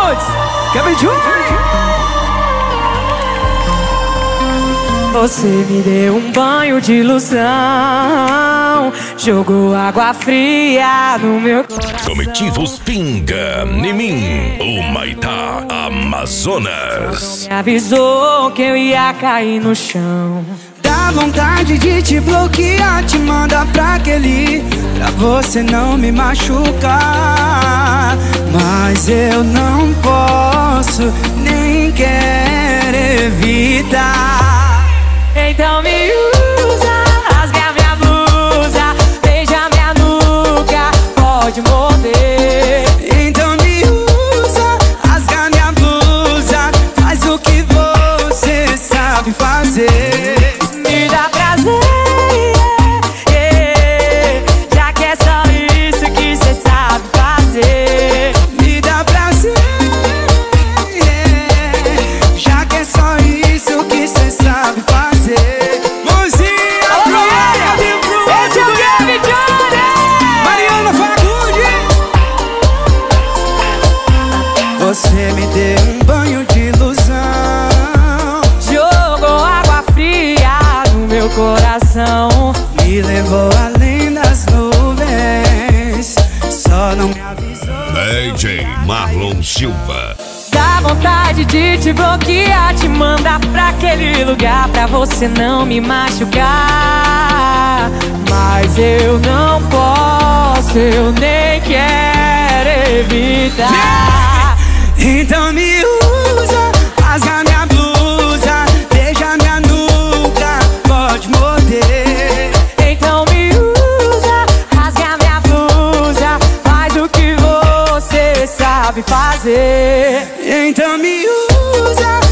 Roots, Kevin Jr. Você me deu um banho de ilusão, jogou água fria no meu coração. Comitivos Pinga, Nimin, Humaitá, Amazonas. Me avisou que eu ia cair no chão. Dá vontade de te bloquear, te mandar pra aquele, pra você não me machucar. Mas eu não posso, nem quero evitar. Então me usa, rasga minha blusa, beija minha nuca, pode morder. Então me usa, rasga minha blusa, faz o que você sabe fazer. Me dá prazer, já que é só isso que cê sabe fazer. Me dá prazer, já que é só isso que cê sabe fazer. Mãozinha pro Maria de Bruno, esse é o Kevin Jr. Mariana Fagundes. Você me deu um banho de ilusão, Jogou água fria no meu coração. me levou além das nuvens, só não me avisou. DJ Marlon Silva. Dá vontade de te bloquear, te mandar pra aquele lugar, pra você não me machucar. Mas eu não posso, eu nem quero evitar. Então me usa, rasga minha blusa, beija minha nuca, pode morder. Então me usa, rasga minha blusa, faz o que você sabe fazer. Então me usa,